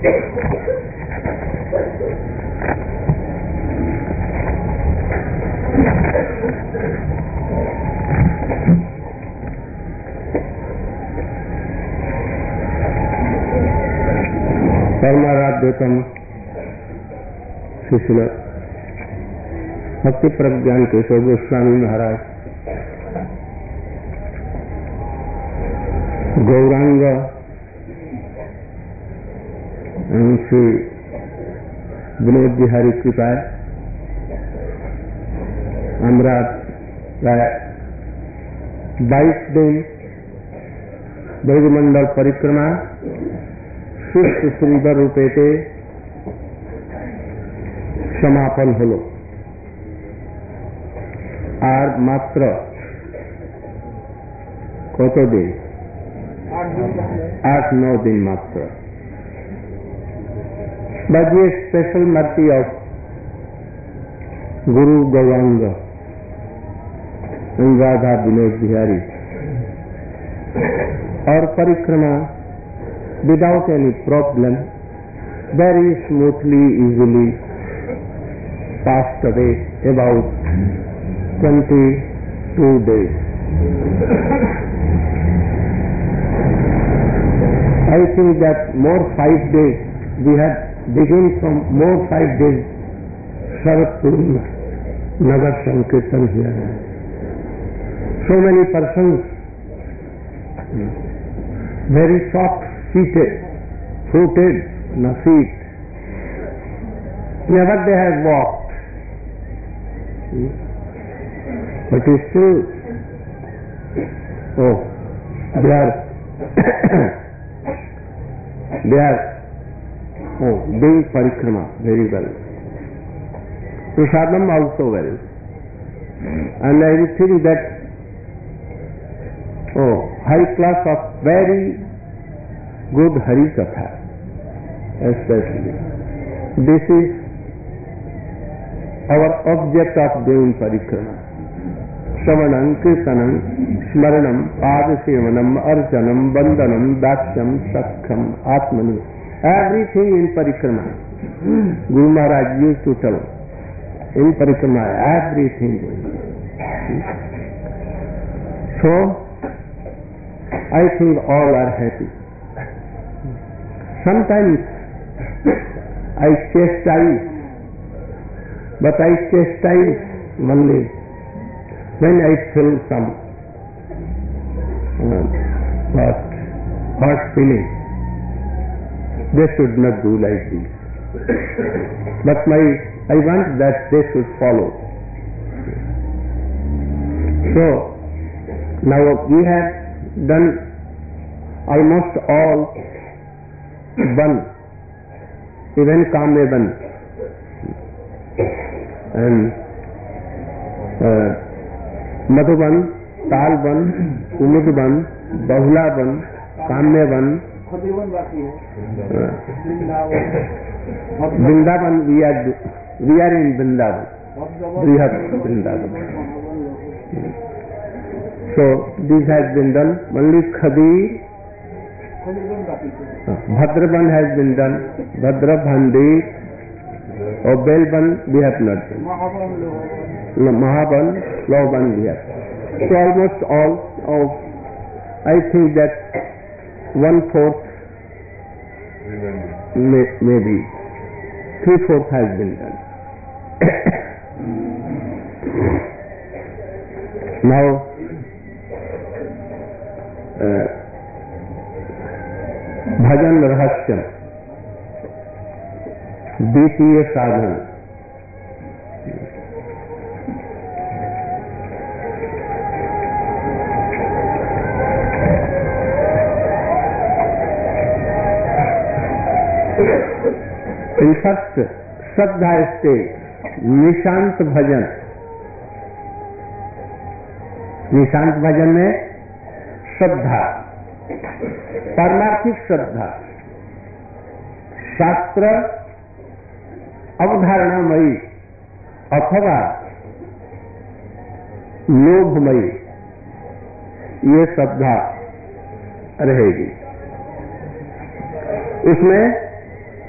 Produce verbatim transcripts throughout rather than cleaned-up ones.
परमाराध्यतम शिशिल भक्ति प्रज्ञान केशव गोस्वामी महाराज गौरांग श्री विनोद बिहारी कृपाय আমরা প্রায় বাইশ দিন ব্রজমন্ডল পরিক্রমা সুস্থ সুন্দর রূপেতে সমাপন হল। আর মাত্র কত দিন? আট ন দিন মাত্র। By the special mercy of Guru Gauranga and Radha Vinod Bihari, our parikrama without any problem very smoothly, easily passed away about twenty-two days. I think that more five days we had begin from more five days Sharat Purnima Nagar Sankirtan here. So many persons very soft seated, footed, no feet. Never they have walked. But still, oh, they are they are oh, doing parikrama very well. Prasadam also well. And I think that oh, high class of very good Hari Katha, especially. This is our object of doing parikrama. Shravanam, Kirtanam, Smaranam, Padasevanam, Arjanam, Bandanam, Dakshyam, Sakham, Atmani. Everything in parikrama. Guru Maharaj used to tell in parikrama everything. So I think all are happy. Sometimes I chastise, but I chastise only when I feel some uh, what, what feeling. They should not do like this. But my, I want that they should follow. So, now we have done almost all one, even Kamevan and uh, Madhuban, Talban, Umudban, Bahulaban, Kamyavan, Vrindavan, we are we are in Vrindavan. We have Vrindavan. So this has been done. Only Khabir, Bhadraban has been done. Bhadra, Bhandi, or Belban we have not done. Mahaban, Loban we have. So almost all of, I think that one fourth, may, maybe three fourth has been done. Now, uh, Bhajan Rahasyam, Ditiya Sadhana. In first Shraddha stage, Nishant Bhajan. Nishant Bhajan में श्रद्धा, पारमार्थिक श्रद्धा, शास्त्र अवधारणामयी अथवा लोभमयी, ये श्रद्धा रहेगी। उसमें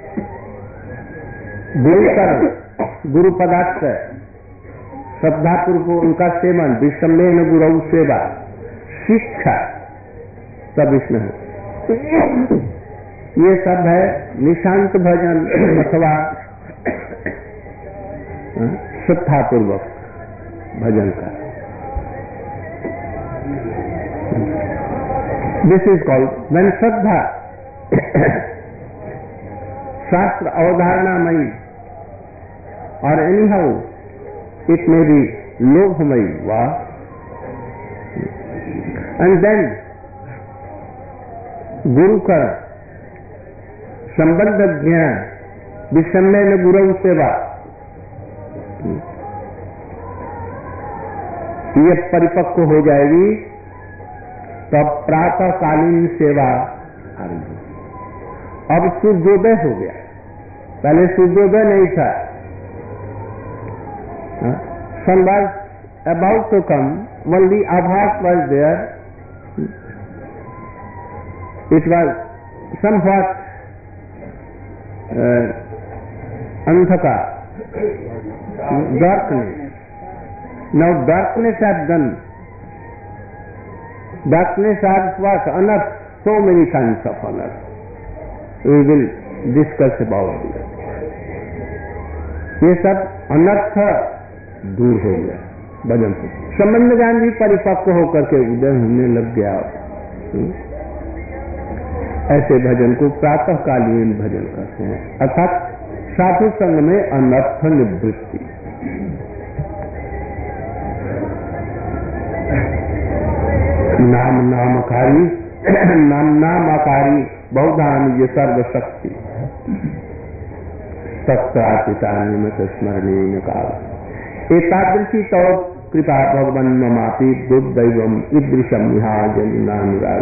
गुरुकर्म, गुरु पदाश्रय, श्रद्धापूर्वक उनका seven, विषमेन गुरु सेवा, शिक्षा, सब इसमें है। ये सब है निशांत भजन अथवा श्रद्धापूर्वक भजन का। दिस इज कॉल्ड व्हेन श्रद्धा शास्त्र अवधारणामयी और anyhow it may be लोभमयी वा, एंड देन गुरु का संबंध ज्ञान, विषमेन गुरु सेवा, ये परिपक्व हो जाएगी तब प्रातःकालीन सेवा आरंभ। अब सूर्योदय हो गया, पहले सूर्योदय नहीं था। Sun was about to come, only आभास was there, it was somewhat अंधकार, darkness. Now darkness has done. Darkness has what? Unearthed so many kinds of unearth. We will discuss about it. ये सब अनर्थ दूर हो गया भजन से। संबंध ज्ञान भी परिपक्व होकर के उदय होने लग गया। ऐसे भजन को प्रातःकालीन भजन कहते हैं, अर्थात साधु संग में अनर्थ निवृत्ति। नाम नामकारी, नाम नामकारी बहुधान ये सर्वशक्ति, सत्यापितानिमत स्मरणीय काल। एतादृशी तो कृपा भगवन् ममापि दुर्दैवम ईदृशम निहाजनानुराग।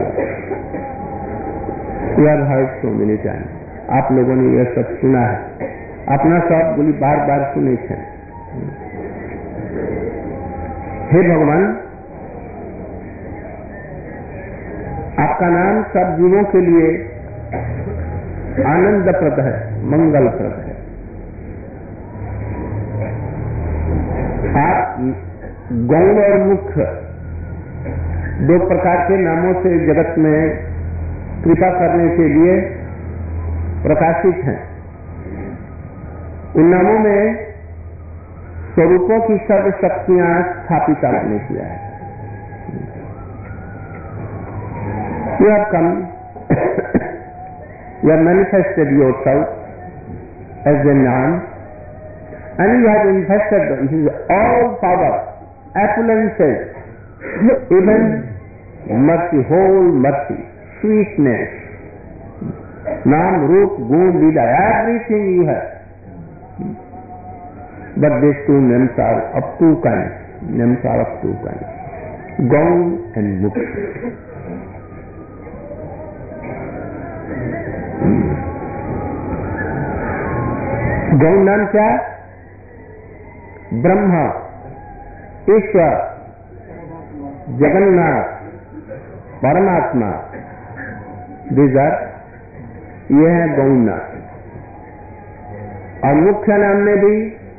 You have heard so many time, आप लोगों ने यह सब सुना है, अपना सब बोली बार बार सुने थे। हे भगवान, आपका नाम सब जीवों के लिए आनंदप्रद है, मंगलप्रद है। आप गौण और मुख्य दो प्रकार के नामों से जगत में कृपा करने के लिए प्रकाशित हैं। उन नामों में स्वरूपों की सर्व शक्तियां स्थापित आपने किया है। You have come, you have manifested yourself as a Nam, and you have invested all power, appulences, even mercy, whole mercy, sweetness, Nam, Roop, Gun, Lila, everything you have. But these two names are of two kinds. Names are of two kinds, Gaun and Mukha. गौण नाम क्या? ब्रह्मा, ईश्वर, जगन्नाथ, परमात्मा, दीजर ये है गौण नाम। और मुख्य नाम में भी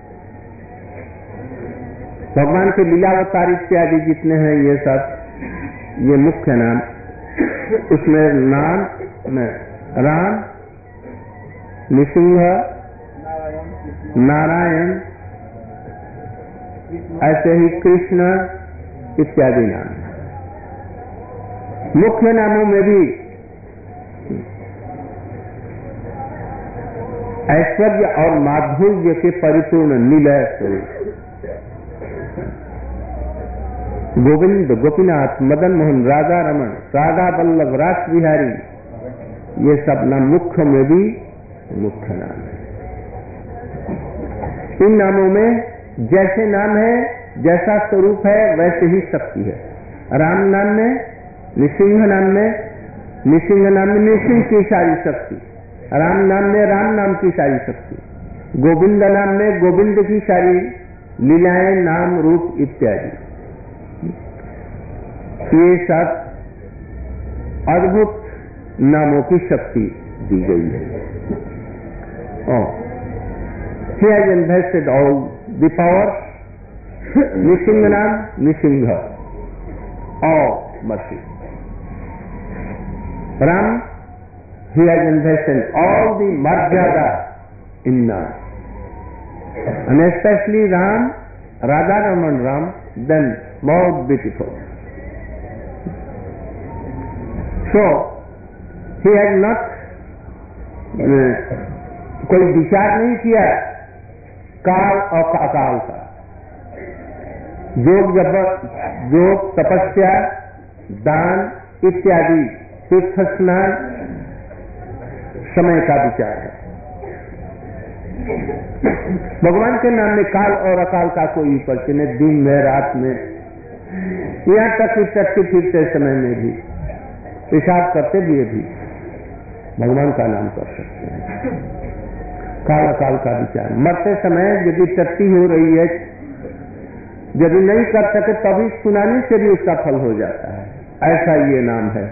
भगवान के लीलावतार इत्यादि जितने हैं ये सब, ये मुख्य नाम। उसमें नाम में राम, नृसिंह, नारायण, ऐसे ही कृष्ण इत्यादि नाम। मुख्य नामों में भी ऐश्वर्य और माधुर्य के परिपूर्ण निलय स्वरूप गोविंद, गोपीनाथ, मदन मोहन, राधा रमन, राधा वल्लभ, रास बिहारी, ये सब नाम मुख्य में भी मुख्य नाम है। इन नामों में जैसे नाम है, जैसा स्वरूप है, वैसे ही शक्ति है। राम नाम में, नृसिंह नाम में, नृसिंह नाम में नृसिंह की सारी शक्ति, राम नाम में राम नाम की सारी शक्ति, गोविंद नाम में गोविंद की सारी लीलाएं, नाम, रूप इत्यादि, ये सब अद्भुत नामों की शक्ति दी गई है। और He has invested all the power. Nishinganam, Nishingha, all mercy. Ram, he has invested all the Marjada in Nam. And especially Ram, Radha Raman Ram, then more beautiful. So, he has not uh, कोई विचार नहीं किया काल और अकाल का। योग जब योग तपस्या दान इत्यादि तीर्थ स्नान समय का विचार है। भगवान के नाम में काल और अकाल का कोई परिचय नहीं, दिन में रात में, यहाँ तक कि चलते फिरते समय में भी, पेशाब करते हुए भी भगवान का नाम कर सकते हैं। काल अकाल का विचार, मरते समय यदि टट्टी हो रही है, यदि नहीं कर सके तभी सुनाने से भी उसका फल हो जाता है, ऐसा ये नाम है।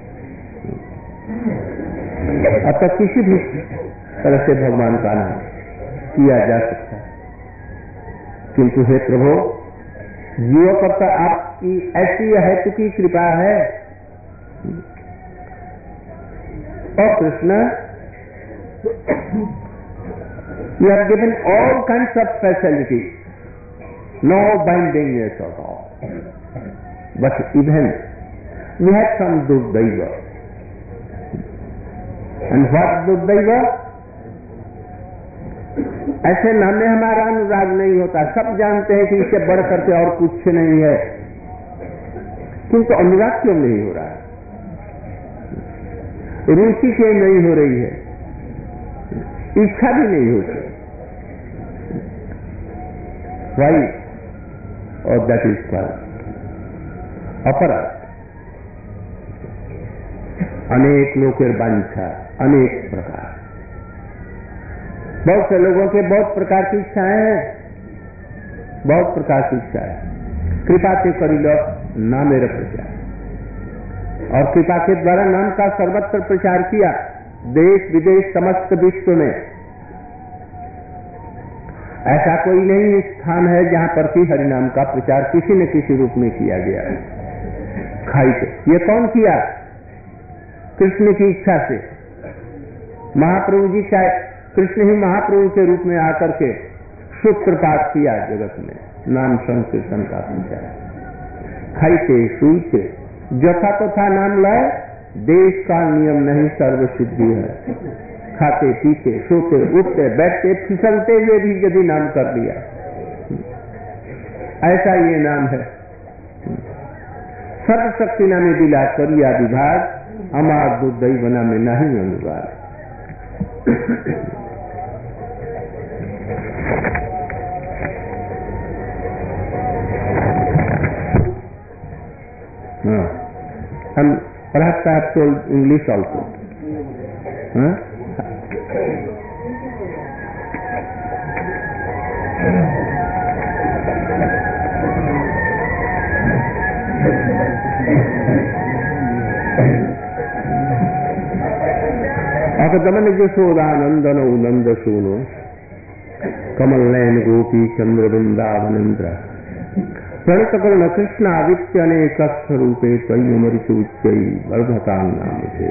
अतः किसी भी तरह से भगवान का नाम किया जा सकता है, किंतु हे प्रभु जीव पर तो आपकी ऐसी हेतु की कृपा है। और Krishna, you have given all kinds of facilities, no bindingness at all. But even we have some duddaiva. And what duddaiva? ऐसे नाम में हमारा अनुराग नहीं होता। सब जानते हैं कि इससे बढ़ करके और कुछ नहीं है, किंतु अनुराग क्यों नहीं हो रहा है? रुचि क्यों नहीं हो रही है? इच्छा भी नहीं होती। Why? Or that is called अपराध। अनेक लोकेर वांछा, अनेक प्रकार, बहुत से लोगों के बहुत प्रकार की इच्छाएं हैं, बहुत प्रकार की इच्छा है। कृपा से करी लो नामेर प्रचार, और कृपा के द्वारा नाम का सर्वत्र प्रचार किया, देश विदेश समस्त विश्व में। ऐसा कोई नहीं स्थान है जहां पर कि हरिनाम का प्रचार किसी न किसी रूप में किया गया है। खाई से ये कौन किया? कृष्ण की इच्छा से। महाप्रभु जी का, कृष्ण ही महाप्रभु के रूप में आकर के सूत्रपात किया जगत में, नाम संकीर्तन का प्रचार। खाइते सुईते जथा तथा नाम लाए, देश का नियम नहीं सर्व सिद्धि है। खाते पीते सोते उठते बैठते फिसलते हुए भी यदि नाम कर दिया, ऐसा ये नाम है। सर्वशक्ति नामे दिला करिया विभाग, अमार दुर्दैव नामे नहीं अनुराग। हाँ, हम perhaps I have told English also. Huh? अकदमन Yashodanandan नंद सूनो, कमल नयन गोपी चंद्र वृंदावनंद्र, प्रणत कर्ण कृष्ण आदित्य अनेक स्वरूपे त्वय्यमरिचुच्चै वर्धतां नाम से।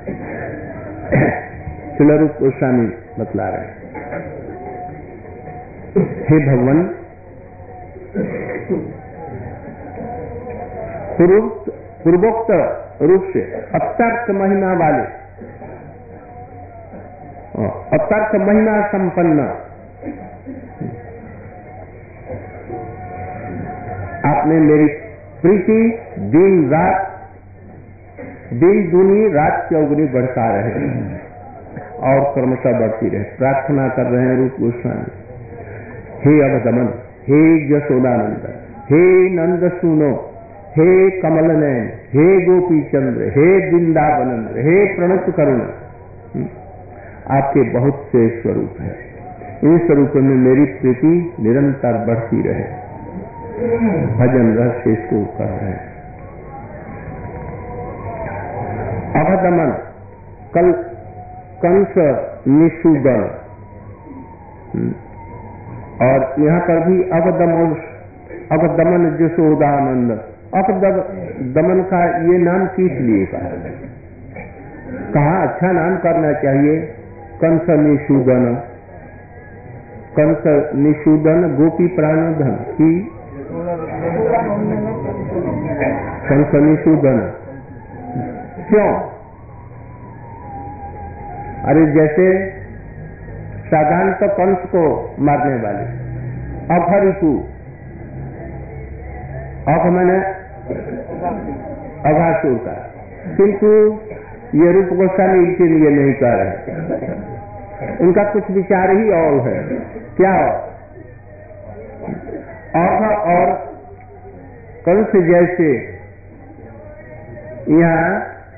शिलारूप गोस्वामी बतला रहे, हे भगवान, पूर्वोक्त रूप से अत्यर्थ महिमा वाले, अत्यर्थ महिमा संपन्न आपने मेरी प्रीति दिन रात, दिन दूनी रात चौगुनी बढ़ता रहे और क्रमशः बढ़ती रहे, प्रार्थना कर रहे हैं रूप गोस्वामी। हे अवदमन, हे यशोदानंद, हे नंद सुनो, हे कमल नयन, हे गोपी चंद्र, हे वृंदावनंद्र, हे प्रणत करुण, आपके बहुत से स्वरूप हैं। इन स्वरूपों में मेरी प्रीति निरंतर बढ़ती रहे। भजन रहस्य इसको कर रहे हैं। अवदमन, कल कंस निषूदन, और यहाँ पर भी अवदमन अवदमन जसोदानंद, अवदमन का ये नाम किस लिए कहा? कहा अच्छा नाम करना चाहिए। कंस निषूदन, कंस निषूदन गोपी प्राणधन की कंस निषूदन क्यों? अरे जैसे साधारण तो कंस को मारने वाले अघरिपु, अघ मैंने अघासुर का, किंतु ये रूप गोस्वामी इनके लिए नहीं कर रहे। उनका कुछ विचार ही और है। क्या? अघ और कंस जैसे यहाँ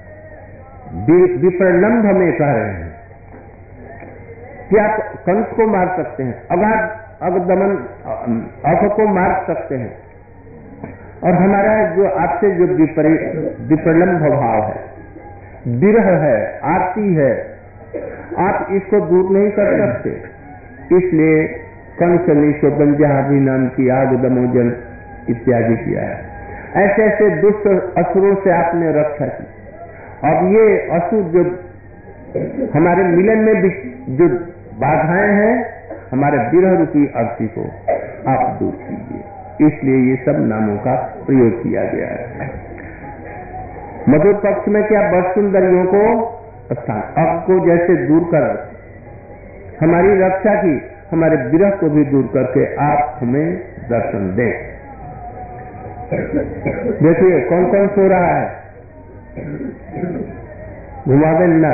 विप्रलंब में कह रहे हैं। क्या कंस को मार सकते हैं? अगाध अवदमन अघ को मार सकते हैं। और हमारा जो आपसे जो विप्रलंब भाव है, विरह है, आरती है, आप इसको दूर नहीं कर सकते। इसलिए कंस निषूदन जहां भी नाम किया, दमोजन इत्यादि किया है। ऐसे ऐसे दुष्ट असुरों से आपने रक्षा की। अब ये असुर जो हमारे मिलन में भी जो बाधाएं हैं, हमारे विरह रूपी अर्थी को आप दूर कीजिए। इसलिए ये सब नामों का प्रयोग किया गया है। मधुर पक्ष में क्या बड़ सुंदरियों को स्थान अब को जैसे दूर कर हमारी रक्षा की, हमारे विरह को भी दूर करके आप हमें दर्शन दें। देखिए कौन कौन सो रहा है, घुमा देना।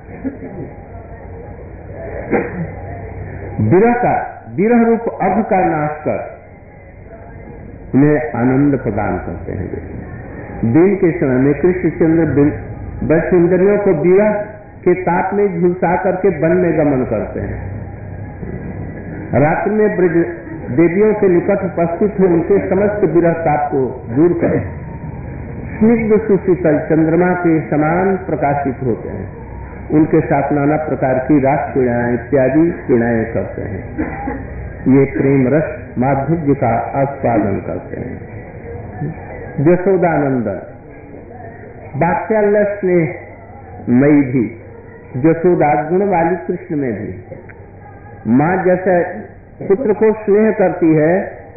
विरह का विरह रूप अभ का नाश कर उन्हें आनंद प्रदान करते हैं। दिन के समय में कृष्णचंद्र वैष्णोदरियों को विरह के ताप में झुलसा करके वन में गमन करते हैं। रात्रि में ब्रज देवियों के निकट उपस्थित हो उनके समस्त विरह ताप को दूर करें। स्निग्ध सुशीतल चंद्रमा के समान प्रकाशित होते हैं। उनके साथ नाना प्रकार की रास क्रीड़ाएं इत्यादि क्रीड़ाएं करते हैं। ये प्रेम रस माधुर्य का आस्वादन करते हैं। जसोदानंदन वात्सल्य स्नेह मई भी, जसोदा गुण वाली कृष्ण में भी माँ जैसे पुत्र को स्नेह करती है,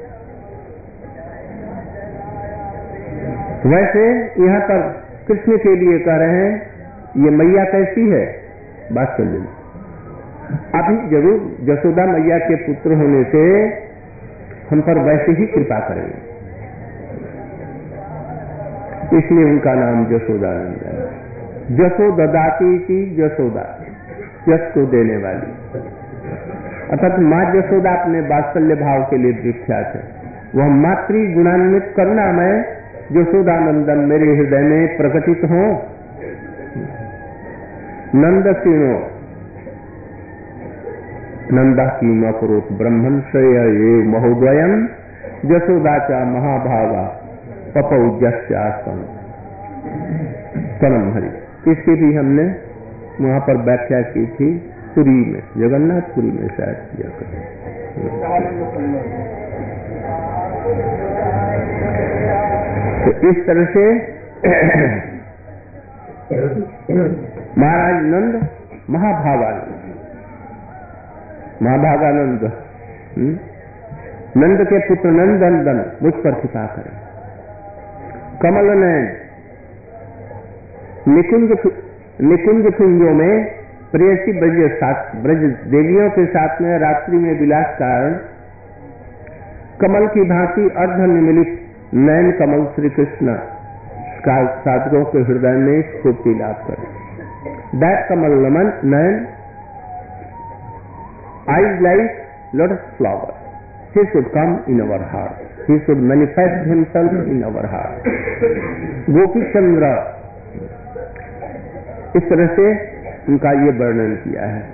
वैसे यहाँ पर कृष्ण के लिए कह रहे हैं ये मैया कैसी है? वात्सल्य। अभी जरूर जसोदा मैया के पुत्र होने से हम पर वैसे ही कृपा करेंगे, इसलिए उनका नाम जसोदानंद है। जसो ददाती की जसोदा, यश को देने वाली, अर्थात माँ जसोदा अपने वात्सल्य भाव के लिए विख्यात है। वह मातृ गुणान्वित करुणामय जसोदानंदन मेरे हृदय में प्रकटित हो। नंदसिनो नंदा की मकरोत ब्रह्मण श्रेय ये महोदयम जसोदाचा महाभागा पपौजस्यासन तनम हरि। इसकी भी हमने वहां पर व्याख्या की थी पुरी में, जगन्नाथपुरी में शायद किया करें। तो इस तरह से महाराज नंद महाभागानंद महाभागानंद नंद के पुत्र नंदनंदन मुझ पर कृपा करें। कमल नयन निकुंज निकुंज कुंजों में प्रेयसी ब्रज साथ ब्रज देवियों के साथ में रात्रि में विलास कारण कमल की भांति अर्ध निमिलित नयन कमल श्री कृष्ण का साधकों के हृदय में स्फूर्ति लाभ करें। दैट कमल नमन नयन eyes like lotus flower, he should come in our heart, he should manifest himself in our heart. Gopi Chandra, इस तरह से उनका ये वर्णन किया है।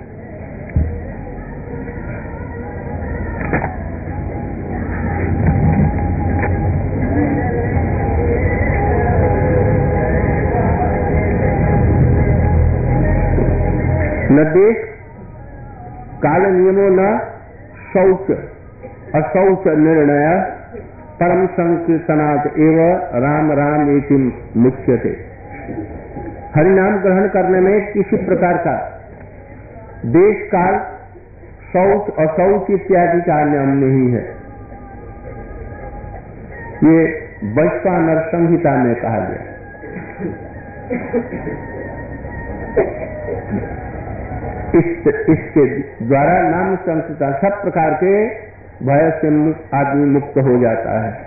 न देश काल नियमों न शौच अशौच निर्णय परम संकीर्तनात् एव राम राम एति मुच्यते। हरिनाम ग्रहण करने में किसी प्रकार का देश काल, शौच अशौच इत्यादि का नियम नहीं है। ये वैश्वानर संहिता में कहा गया। इस, इसके द्वारा नाम संस्कृता सब प्रकार के भय से आदमी मुक्त हो जाता है।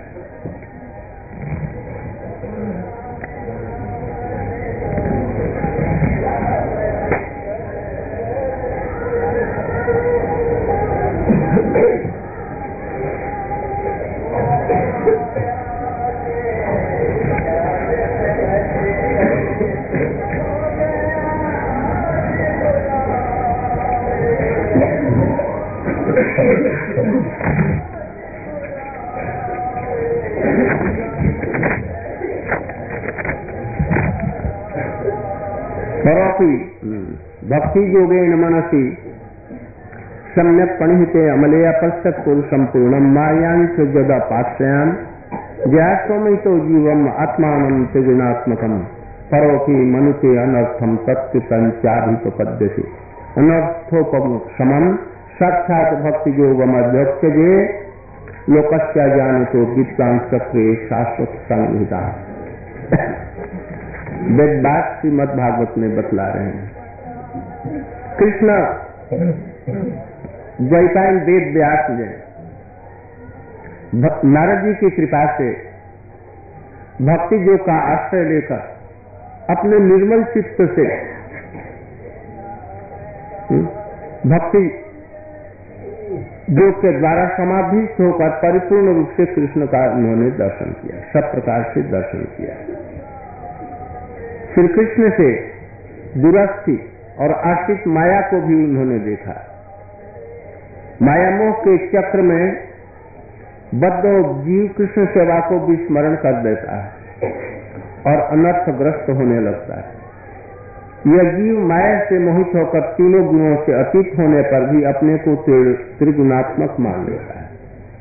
भक्ति योगेन मनसि सम्यक पणिहिते अमले अपश्यत् पुरुषं पूर्णं मायांच जदा पाश्रयान ज्यास्वमितो जीवम आत्मानं त्रिगुणात्मकं परोपि मनुते अनर्थम तत्कृतंचाभिपपद्यते अनर्थोपशमं साक्षात् भक्ति योगम अध्यक्षजे लोकस्य जानतो विद्वान चक्रे शाश्वत संहिता। वेद बात श्रीमद् भागवत में बतला रहे हैं। कृष्ण द्वैपायन वेद व्यास ने नारद जी की कृपा से भक्ति योग का आश्रय लेकर अपने निर्मल चित्त से भक्ति योग के द्वारा समाधिस्थ होकर परिपूर्ण रूप से कृष्ण का उन्होंने दर्शन किया, सब प्रकार से दर्शन किया। श्री कृष्ण से दुरस्थि और आश्रित माया को भी उन्होंने देखा। माया मोह के चक्र में बद्ध जीव कृष्ण सेवा को विस्मरण कर देता है और अनर्थग्रस्त होने लगता है। यह जीव माया से मोहित होकर तीनों गुणों से अतीत होने पर भी अपने को त्रिगुणात्मक मान लेता है।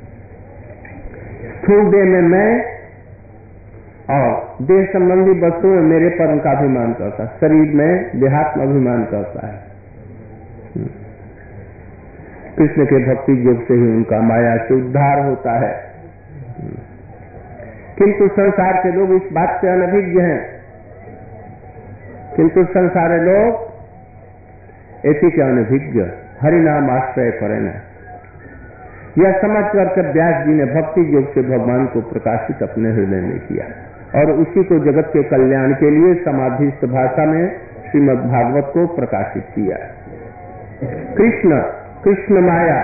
स्थूल देह में मैं और देह संबंधी वस्तुओं में मेरे पर उनका अभिमान करता है, शरीर में देहात्म अभिमान करता है। कृष्ण के भक्ति योग से ही उनका माया से उद्धार होता है। किंतु संसार के लोग इस बात से अनभिज्ञ हैं। किंतु संसारी लोग ऐसी के अनभिज्ञ हरिनाम आश्रय करें न। यह समझ कर व्यास जी ने भक्ति योग से भगवान को प्रकाशित अपने हृदय में किया और उसी को जगत के कल्याण के लिए समाधिस्थ भाषा में श्रीमद् भागवत को प्रकाशित किया। कृष्ण कृष्ण माया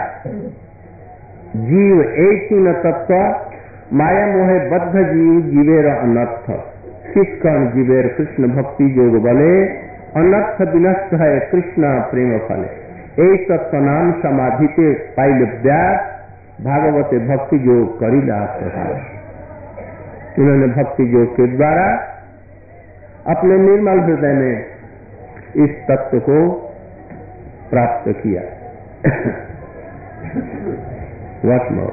जीव एक ही न तत्व माया मोहे बद्ध जीव जीवेर अनर्थ किस कर्ण जीवेर कृष्ण भक्ति योग बले अनर्थ विनष्ट है कृष्ण प्रेम फले एक तत्व नाम समाधिते पाइल व्यास भागवते भक्ति योग करिला प्रकाश। उन्होंने भक्ति योग के द्वारा अपने निर्मल हृदय में इस तत्व को प्राप्त किया। What more?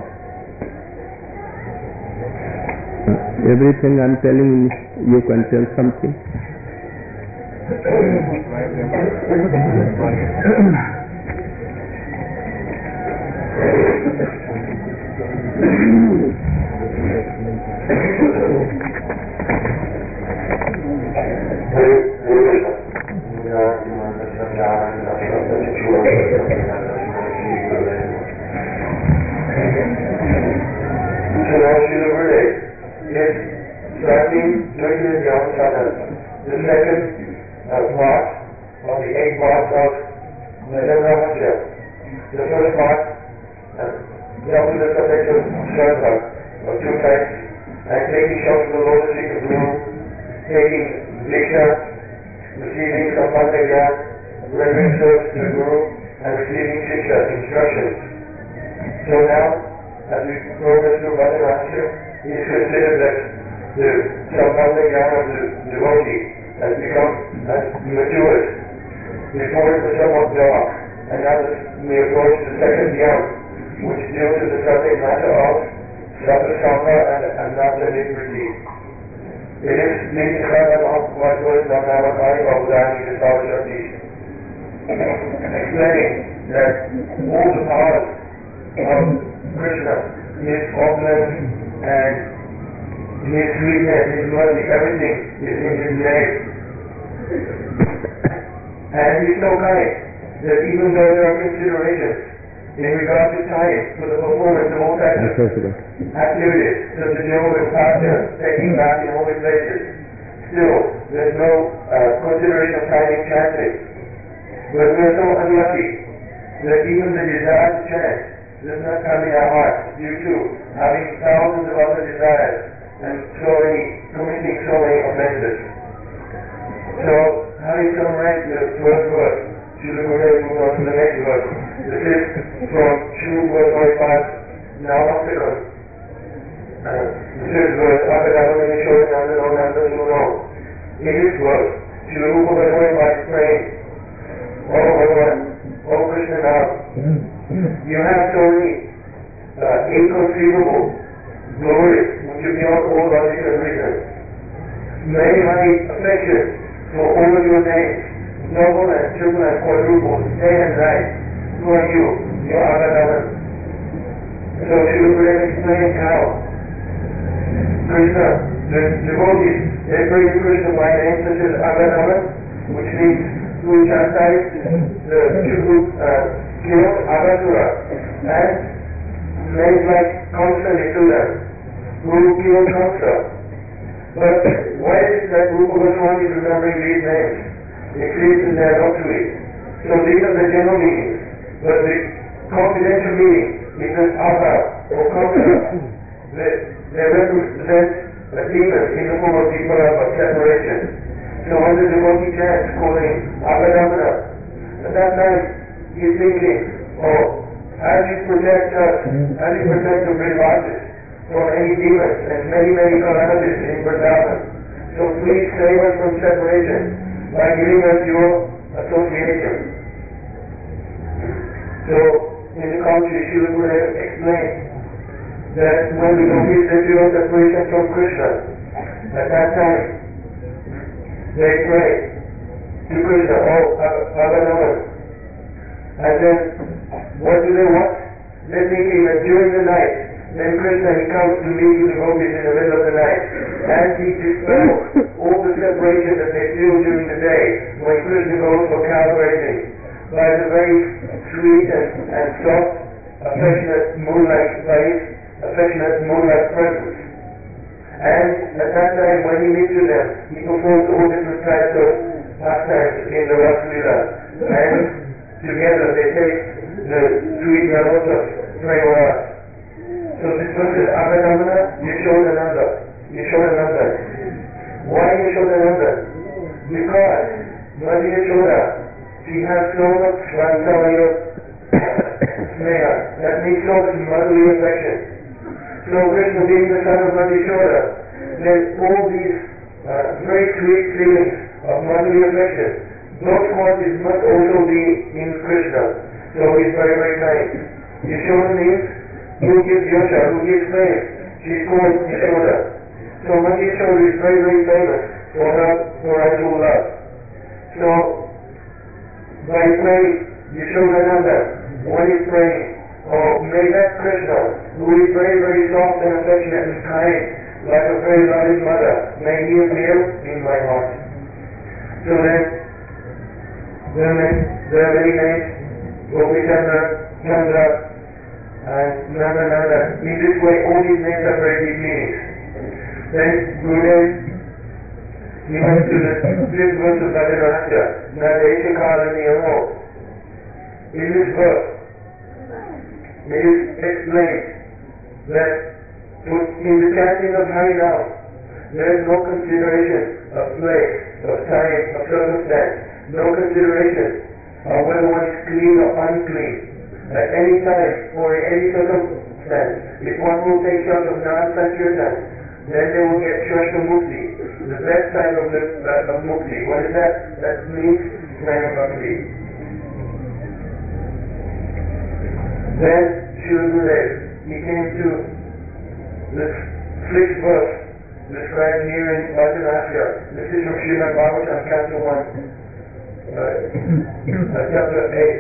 Everything I'm telling you, you can tell something. The second uh, part of the eight parts of the Nirvana. The first part uh, dealt with the subject of Shraddha of two types, and taking shelter of the lotus feet of blue, taking Diksha, receiving Sampatagya, rendering service to the Guru, and receiving Shiksha, instructions. So now, as we progress through Bhattacharya, it is considered that the Sampatagya of the devotee has become has matured. Before it was somewhat dark, and now we approach the second yam, which deals with the subject matter of Satsanga and Ananda Nivriti. It is Nitya Mahapurvajwar Namakai Bhavudani Visavajati, explaining that all the powers of Krishna, his opulence and his sweetness, his mercy, everything is in his name. And he is so kind that even though there are considerations in regard to time for the performance of all types of activities, such as yoga and passion, taking back in holy places, still there is no uh, consideration of time in chanting. But we are so unlucky that even the desire to chant does not come in our hearts due to having thousands of other desires and so many, committing so many offenses. So, having some right to the first verse, Srila Gurudev moves on to the next verse. This is from Shri verse forty-five, now after uh, this is verse Akadavamani Shodananda Nonanda Suno. In this verse, Srila Rupa Goswami is praying, Oh Bhagavan, Oh Krishna Nam, you have so many uh, inconceivable glories which are beyond all logic and reason. Many high affections for all of your names, noble and triple and quadruple, day and night, for you, your Agadavan. So she will explain how Krishna, the devotees, they bring Krishna by name such as Agadavan, which means to chastise the to uh, kill Agasura, and names like Kamsa Nisuda, who killed Kamsa. But why is it that Rupa Goswami is remembering these names? It seems in their doctrine. So these are the general meanings. But the confidential meaning is that Aga or Kamsa, they, they represent a demon in the form of Vipara of separation. So when the devotee chants calling Agadamana, at that time he is thinking, oh, as you protect us, as you protect the Brihvasis from any demons and many, many calamities in Vrindavan, so please save us from separation by giving us your association. So, in the commentary, Srila Gurudev explained that when the devotees they feel separation from Krishna, at that time, they pray to Krishna, oh, Agadavan. And then, what do they want? They're thinking that during the night, then Krishna, he comes to meet the devotees in the middle of the night, and he dispels all the separation that they feel during the day when Krishna goes for cow grazing by the very sweet and, and soft, affectionate moonlight face, affectionate moonlight presence. And at that time, when he meets with them, he performs all different types of pastimes in the Rasa Lila, and together they take the sweet notes of Prema. So this verse is Agadamana Yashodananda. Yashodananda. Why Yashodananda? Because Mother Yashoda, she has so much Vatsarya Sneha, that means so much motherly affection. So Krishna being the son of Mother Yashoda, then all these uh, very sweet feelings of motherly affection, those qualities must also be in Krishna. So he's very, very kind. Yashoda means who gives Yasha, who gives fame. She's called Yashoda. So Mother Yashoda is very, very famous for her, for her true love. So, by praying Yashodananda, one is praying, oh, may that Krishna, who is very, very soft and affectionate and kind, like a very loving mother, may he appear in my heart. So then, there are many, there are many names, Gopichandra, Chandra, and Nanda Nanda. In this way, all these names have very deep meanings. Then Gurudev, he went to the fifth verse of Bhajanatya, Nadesha Kalaniyamo. In this verse, it is explained that in the chanting of Harinam, there is no consideration of place, of time, of circumstance, no consideration of whether one is clean or unclean. At any time or in any circumstance, if one will take shelter of non-sankirtan, then they will get Shashta Mukti, the best type of, uh, of Mukti. What is that? That means Prema Bhakti. Then Srila Gurudev, he came to this sixth verse described here in Bhajanasya. This is from Srimad Bhagavatam, Canto one, uh, chapter eight.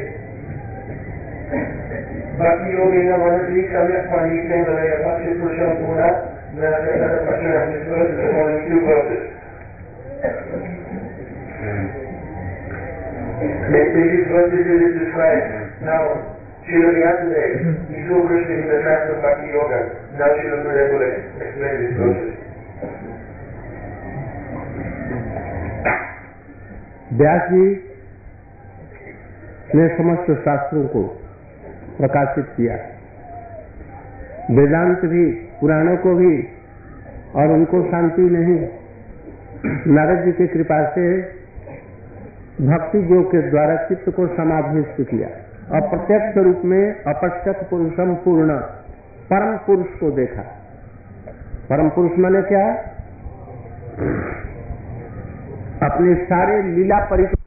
Bhakti Yogena Manati Samyak Pandita Malaya Bhakti Purusham Puna Nanakata Pashana. This verse is only two verses. These verses is described. Now, Srila Vyasadeva, he saw Krishna in the trance of Bhakti Yoga. Now Srila Gurudev will explain these verses. व्यास जी ने समस्त शास्त्रों को प्रकाशित किया, वेदांत भी, पुराणों को भी, और उनको शांति नहीं। नारद जी की कृपा से भक्ति योग के द्वारा चित्त को समाधिस्थ किया और प्रत्यक्ष रूप में अपश्यत पुरुषम पूर्ण परम पुरुष को देखा। परम पुरुष माने क्या? अपने सारे लीला परिचय